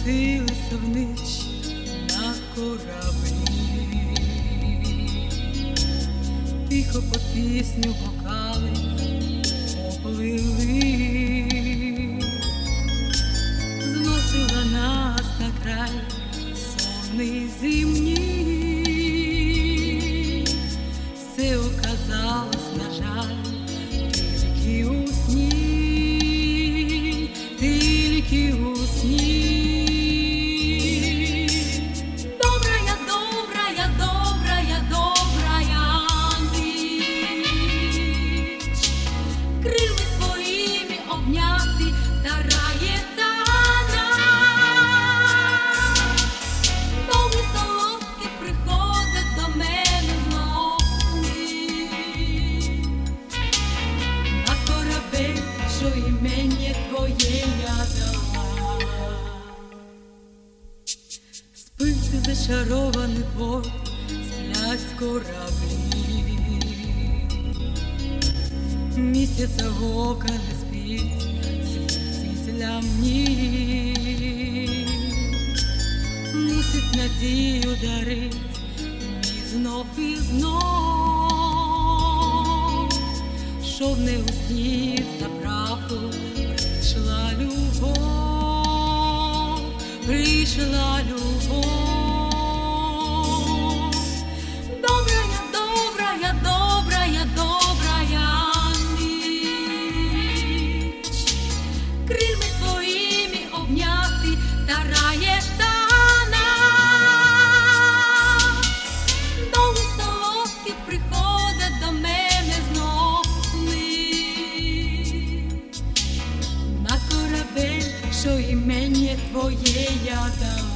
спустилися вниз на кораблі, тихо по пісню бокали оплили, зносила нас на край сонний зимній. Все оказалось, на жаль, тільки у сні, тільки у сні. Добрая, добрая, добрая, добрая ніч, крилами своїми обняти старається нас. Довгі солодкі приходять до мене знов на корабель, що імення твоє я дала. Спиться зачарований порт, сплять кораблі, місяця ока не спить, світить лямні, мусить надію дарить мені знов і знов, щоб не уснів за правду прийшла любов, прийшла любов. Добрая, добрая, добрая, добрая ніч, крилами своїми обняти старається нас. Довгі солодкі приходять до мене знов сни на корабель, що імення твоє я дала.